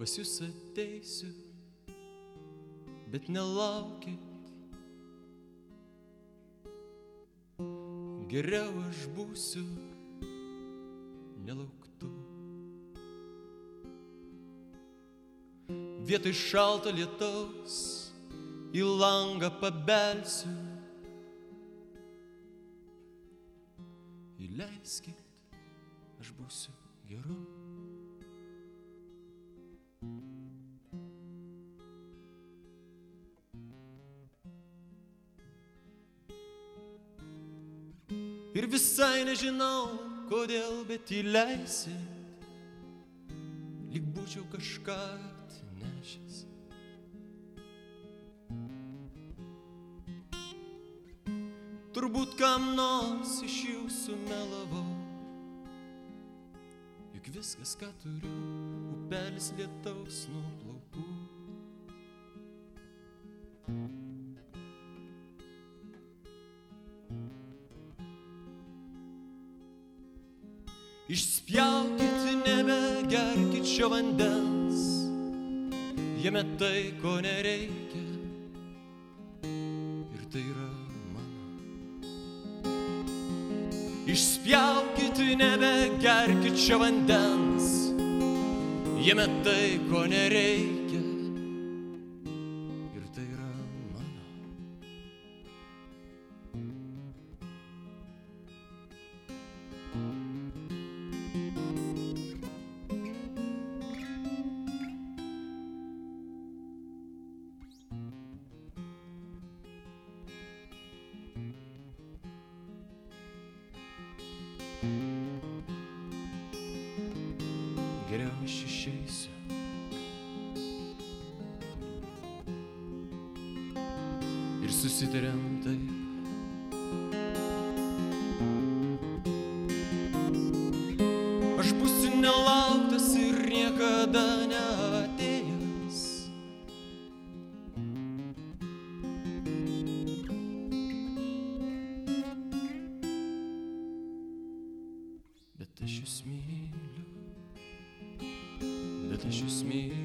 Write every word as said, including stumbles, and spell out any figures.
pas jūs ateisiu, bet nelaukit. Geriau aš būsiu nelauktu. Vietoj šalto lietaus į langą pabelsiu. Įleiskit, aš būsiu geru. Ir visai nežinau, kodėl, bet įleisit, lyg būčiau kažką atnešęs. Turbūt kam nors iš jūsų melavau, juk viskas, ką turiu, upelis lietaus nuo plaukų. Išspjaukit, nebegerkit šio vandens, jame tai, ko nereikia, ir tai yra mano. Išspjaukit, nebegerkit šio vandens, jame tai, ko nereikia, ir tai yra mano. Geriau aš išeisiu ir susitarėm taip. Aš būsiu nelauktas ir niekada neatėjęs. Bet aš jūs myliu, bet aš jūs myliu.